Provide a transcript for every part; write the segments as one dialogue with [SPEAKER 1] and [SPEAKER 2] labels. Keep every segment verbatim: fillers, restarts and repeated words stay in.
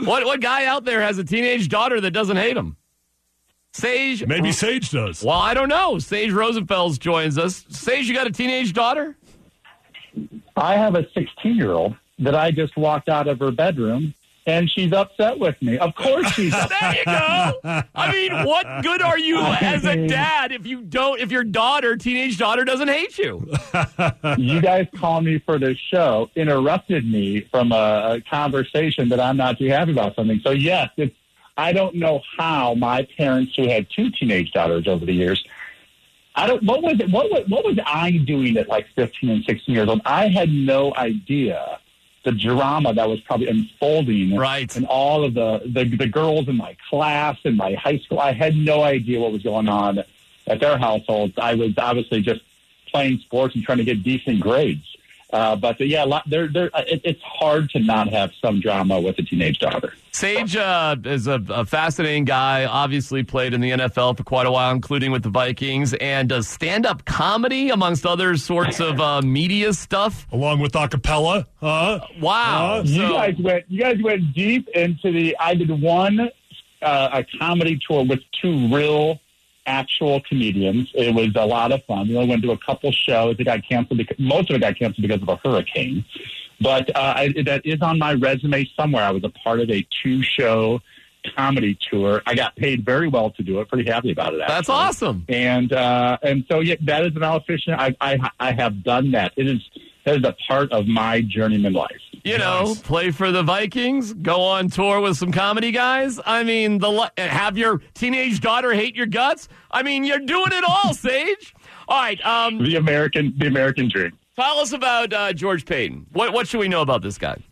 [SPEAKER 1] What what guy out there has a teenage daughter that doesn't hate him? Sage.
[SPEAKER 2] Maybe Sage does.
[SPEAKER 1] Well, I don't know. Sage Rosenfels joins us. Sage, you got a teenage daughter?
[SPEAKER 3] I have a sixteen-year-old that I just walked out of her bedroom, and she's upset with me. Of course she's upset.
[SPEAKER 1] There you go. I mean, what good are you as a dad if you don't, if your daughter, teenage daughter, doesn't hate you?
[SPEAKER 3] You guys called me for this show, interrupted me from a, a conversation that I'm not too happy about something. So, yes, it's, I don't know how my parents, who had two teenage daughters over the years, I don't. What was it? What was, what was I doing at like fifteen and sixteen years old? I had no idea the drama that was probably unfolding,
[SPEAKER 1] right?
[SPEAKER 3] And all of the, the the girls in my class in my high school. I had no idea what was going on at their households. I was obviously just playing sports and trying to get decent grades. Uh, but uh, yeah, they're, they're, it, it's hard to not have some drama with a teenage daughter.
[SPEAKER 1] Sage uh, is a, a fascinating guy, obviously played in the N F L for quite a while, including with the Vikings, and does stand-up comedy, amongst other sorts of uh, media stuff.
[SPEAKER 2] Along with a cappella. Huh?
[SPEAKER 1] Wow.
[SPEAKER 2] Uh,
[SPEAKER 3] you,
[SPEAKER 1] so,
[SPEAKER 3] guys went, you guys went deep into the, I did one uh, a comedy tour with two real actual comedians. It was a lot of fun. We only went to a couple shows. It got canceled because, most of it got canceled because of a hurricane. But uh, I, that is on my resume somewhere. I was a part of a two-show comedy tour. I got paid very well to do it. Pretty happy about it, actually.
[SPEAKER 1] That's awesome.
[SPEAKER 3] And uh, and so, yeah, that is an efficient. I, I I have done that. It is that is a part of my journeyman life.
[SPEAKER 1] You know,
[SPEAKER 2] Nice.
[SPEAKER 1] play for the Vikings, go on tour with some comedy guys. I mean, the have your teenage daughter hate your guts. I mean, you're doing it all, Sage. All right. Um,
[SPEAKER 3] The American, the American dream.
[SPEAKER 1] tell us about uh, George Payton. What what should we know about this guy?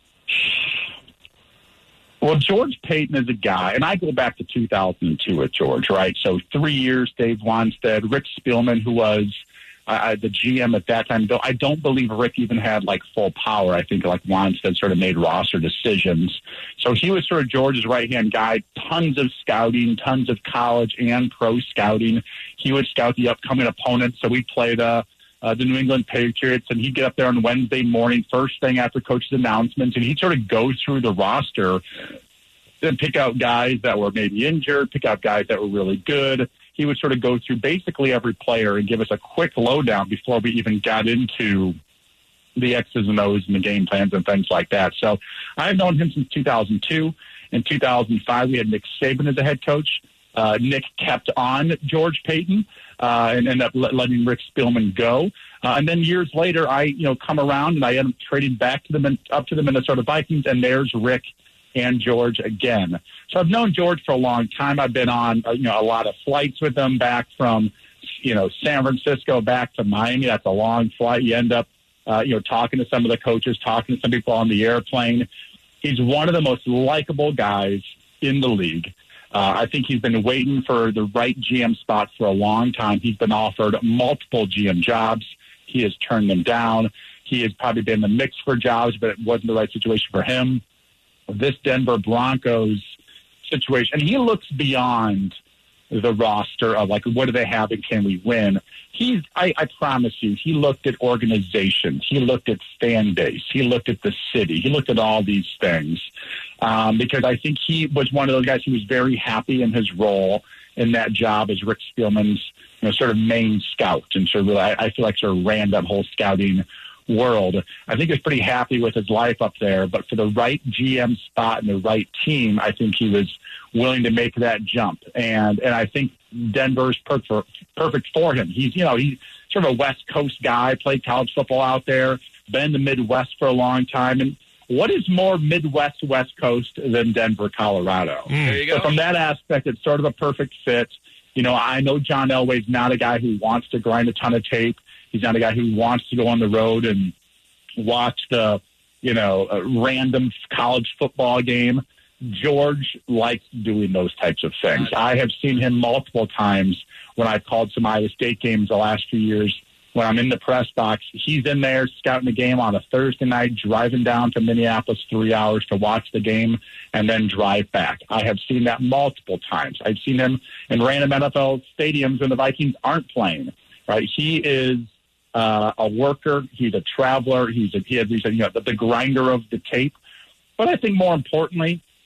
[SPEAKER 3] Well, George Payton is a guy, and I go back to two thousand two with George, right? So three years, Dave Wanstead, Rick Spielman, who was uh, the G M at that time. Though I don't believe Rick even had like full power. I think like Wanstead sort of made roster decisions. So he was sort of George's right-hand guy. Tons of scouting, tons of college and pro scouting. He would scout the upcoming opponents. So we played uh, uh, the New England Patriots, and he'd get up there on Wednesday morning, first thing after coach's announcements, and he'd sort of go through the roster and pick out guys that were maybe injured, pick out guys that were really good. He would sort of go through basically every player and give us a quick lowdown before we even got into the X's and O's and the game plans and things like that. So I've known him since two thousand two. In two thousand five, we had Nick Saban as a head coach. Uh, Nick kept on George Payton uh, and ended up let, letting Rick Spielman go. Uh, and then years later, I you know come around and I end up trading back to them up to the Minnesota Vikings, and there's Rick and George again. So I've known George for a long time. I've been on uh, you know a lot of flights with him back from you know San Francisco back to Miami. That's a long flight. You end up uh, you know talking to some of the coaches, talking to some people on the airplane. He's one of the most likable guys in the league. Uh, I think he's been waiting for the right G M spot for a long time. He's been offered multiple G M jobs. He has turned them down. He has probably been in the mix for jobs, but it wasn't the right situation for him. This Denver Broncos situation, and he looks beyond the roster of like, what do they have and can we win? He's, I, I promise you, he looked at organizations. He looked at fan base. He looked at the city. He looked at all these things um, because I think he was one of those guys who was very happy in his role in that job as Rick Spielman's you know, sort of main scout. And sort of, I, I feel like sort of ran that whole scouting world. I think he's pretty happy with his life up there, but for the right G M spot and the right team, I think he was willing to make that jump. And and I think Denver's perfect perfect for him. He's you know he's sort of a West Coast guy, played college football out there, been in the Midwest for a long time. And what is more Midwest West Coast than Denver, Colorado?
[SPEAKER 1] Mm. There you go.
[SPEAKER 3] So from that aspect, it's sort of a perfect fit. You know, I know John Elway's not a guy who wants to grind a ton of tape. He's not a guy who wants to go on the road and watch the, you know, a random college football game. George likes doing those types of things. I have seen him multiple times when I've called some Iowa State games the last few years. When I'm in the press box, he's in there scouting the game on a Thursday night, driving down to Minneapolis three hours to watch the game and then drive back. I have seen that multiple times. I've seen him in random N F L stadiums when the Vikings aren't playing. Right? He is Uh, a worker. He's a traveler. He's a, he has, he's a, you know, the, the grinder of the tape. But I think more importantly,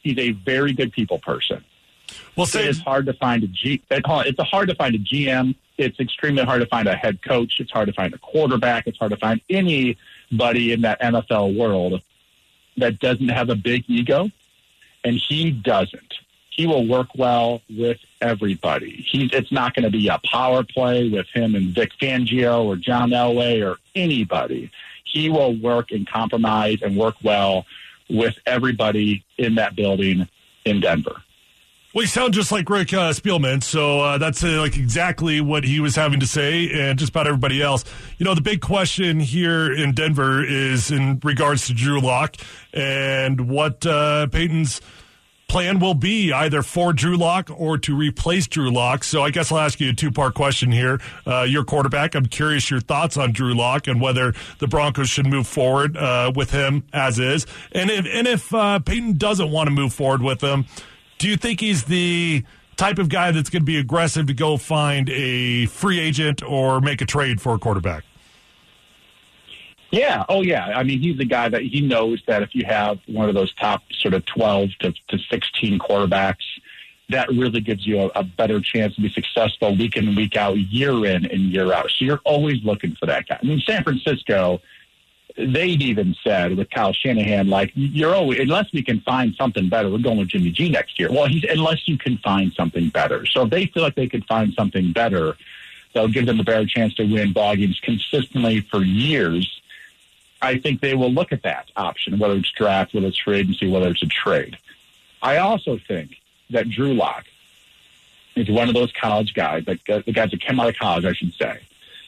[SPEAKER 3] he's a very good people person.
[SPEAKER 2] Well,
[SPEAKER 3] It
[SPEAKER 2] say,
[SPEAKER 3] is hard to find a G. It's hard to find a G M. It's extremely hard to find a head coach. It's hard to find a quarterback. It's hard to find anybody in that N F L world that doesn't have a big ego, and he doesn't. He will work well with everybody. He's, it's not going to be a power play with him and Vic Fangio or John Elway or anybody. He will work and compromise and work well with everybody in that building in Denver.
[SPEAKER 2] well, you sound just like Rick uh, Spielman, so uh, that's uh, like exactly what he was having to say, and just about everybody else. You know, the big question here in Denver is in regards to Drew Lock and what uh, Peyton's plan will be, either for Drew Lock or to replace Drew Lock. So I guess I'll ask you a two-part question here. Uh, your quarterback, I'm curious your thoughts on Drew Lock and whether the Broncos should move forward uh, with him as is. And if, and if uh, Peyton doesn't want to move forward with him, do you think he's the type of guy that's going to be aggressive to go find a free agent or make a trade for a quarterback?
[SPEAKER 3] Yeah. Oh, yeah. I mean, he's the guy that he knows that if you have one of those top sort of twelve to, to sixteen quarterbacks, that really gives you a, a better chance to be successful week in and week out, year in and year out. So you're always looking for that guy. I mean, San Francisco, they've even said with Kyle Shanahan, like, you're always, unless we can find something better, we're going with Jimmy G next year. Well, he's unless you can find something better. So if they feel like they could find something better, that'll give them a better chance to win ball games consistently for years. I think they will look at that option, whether it's draft, whether it's free agency, whether it's a trade. I also think that Drew Lock is one of those college guys, like the guys that came out of college, I should say,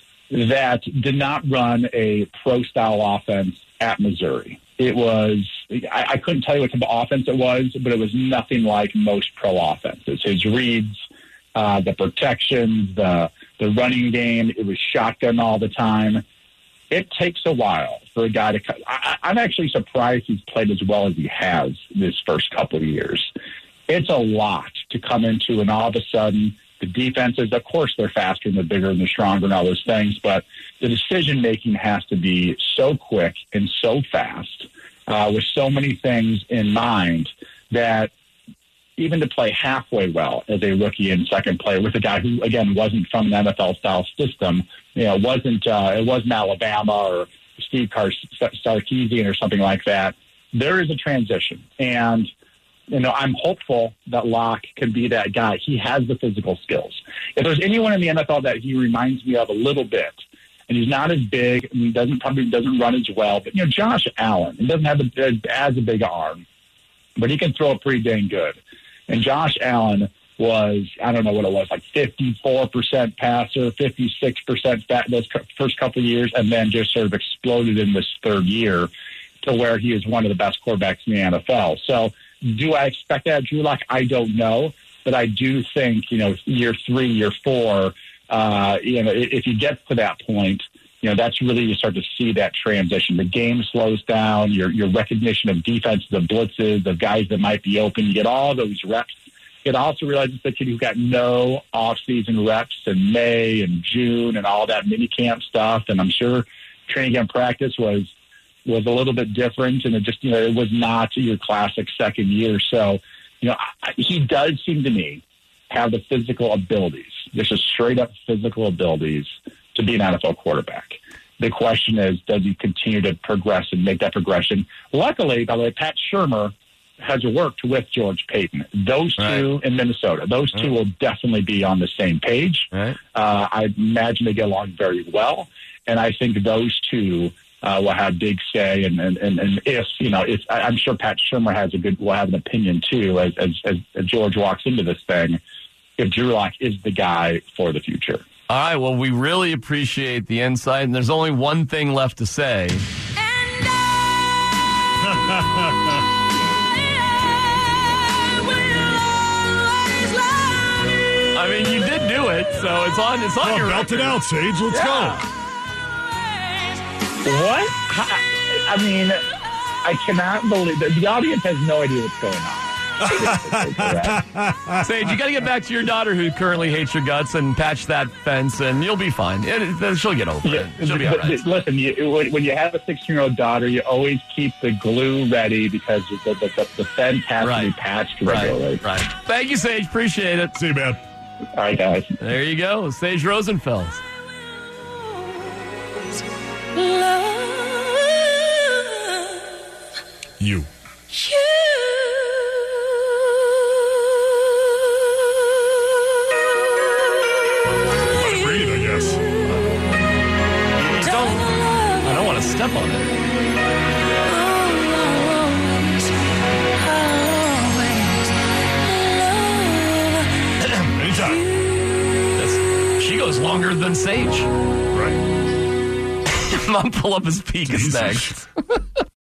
[SPEAKER 3] that did not run a pro-style offense at Missouri. It was, I, I couldn't tell you what type of offense it was, but it was nothing like most pro offenses. His reads, uh, the protections, the the running game, it was shotgun all the time. It takes a while for a guy to cut. I, I'm actually surprised he's played as well as he has this first couple of years. It's a lot to come into, and all of a sudden, the defenses, of course, they're faster and they're bigger and they're stronger and all those things, but the decision-making has to be so quick and so fast uh, with so many things in mind that even to play halfway well as a rookie and second player with a guy who, again, wasn't from an N F L-style system, you know, wasn't uh, it wasn't Alabama or Steve Sarkisian or something like that, there is a transition. And you know, I'm hopeful that Locke can be that guy. He has the physical skills. If there's anyone in the N F L that he reminds me of a little bit, and he's not as big, and he doesn't probably doesn't run as well, but you know, Josh Allen, he doesn't have a, as a big arm, but he can throw it pretty dang good. And Josh Allen was, I don't know what it was, like fifty-four percent passer, fifty-six percent fat those first couple of years, and then just sort of exploded in this third year to where he is one of the best quarterbacks in the N F L. So, do I expect that, Drew Lock? I don't know, but I do think, you know, year three, year four, uh, you know, if you get to that point, you know, that's really you start to see that transition. The game slows down. Your your recognition of defenses, of blitzes, of guys that might be open. You get all those reps. It also realizes the kid who got no off-season reps in May and June and all that mini camp stuff. And I'm sure training camp practice was. was a little bit different, and it just, you know, it was not your classic second year. So, you know, I, he does seem to me have the physical abilities, just a straight up physical abilities to be an N F L quarterback. The question is, does he continue to progress and make that progression? Luckily, by the way, Pat Shurmur has worked with George Paton. Those two right. in Minnesota, those two right. will definitely be on the same page.
[SPEAKER 1] Right.
[SPEAKER 3] Uh, I imagine they get along very well, and I think those two Uh, will have big say, and, and, and, and if, you know, if I'm sure Pat Shurmur has a good, will have an opinion too, as, as, as George walks into this thing, if Drew Lock is the guy for the future.
[SPEAKER 1] All right, well, we really appreciate the insight, and there's only one thing left to say. And I mean, you did do it, so it's on, it's on
[SPEAKER 2] oh,
[SPEAKER 1] your
[SPEAKER 2] belt
[SPEAKER 1] record.
[SPEAKER 2] it out, Sage. Let's
[SPEAKER 1] yeah.
[SPEAKER 2] go.
[SPEAKER 3] What? I mean, I cannot believe that the audience has no idea what's going on.
[SPEAKER 1] Sage, you got to get back to your daughter who currently hates your guts and patch that fence, and you'll be fine. It, it, she'll get over it. She'll be all right.
[SPEAKER 3] Listen, you, when you have a sixteen-year-old daughter, you always keep the glue ready because the, the, the, the fence has
[SPEAKER 1] right.
[SPEAKER 3] to be patched regularly.
[SPEAKER 1] Right, right. Thank you, Sage. Appreciate it.
[SPEAKER 2] See you, man.
[SPEAKER 3] All right, guys.
[SPEAKER 1] There you go. Sage Rosenfels.
[SPEAKER 2] You. Breathe, I guess.
[SPEAKER 1] Don't, I don't want to step on it.
[SPEAKER 2] Anytime.
[SPEAKER 1] That's, she goes longer than Sage.
[SPEAKER 2] Right.
[SPEAKER 1] Mom, pull up his peak is next.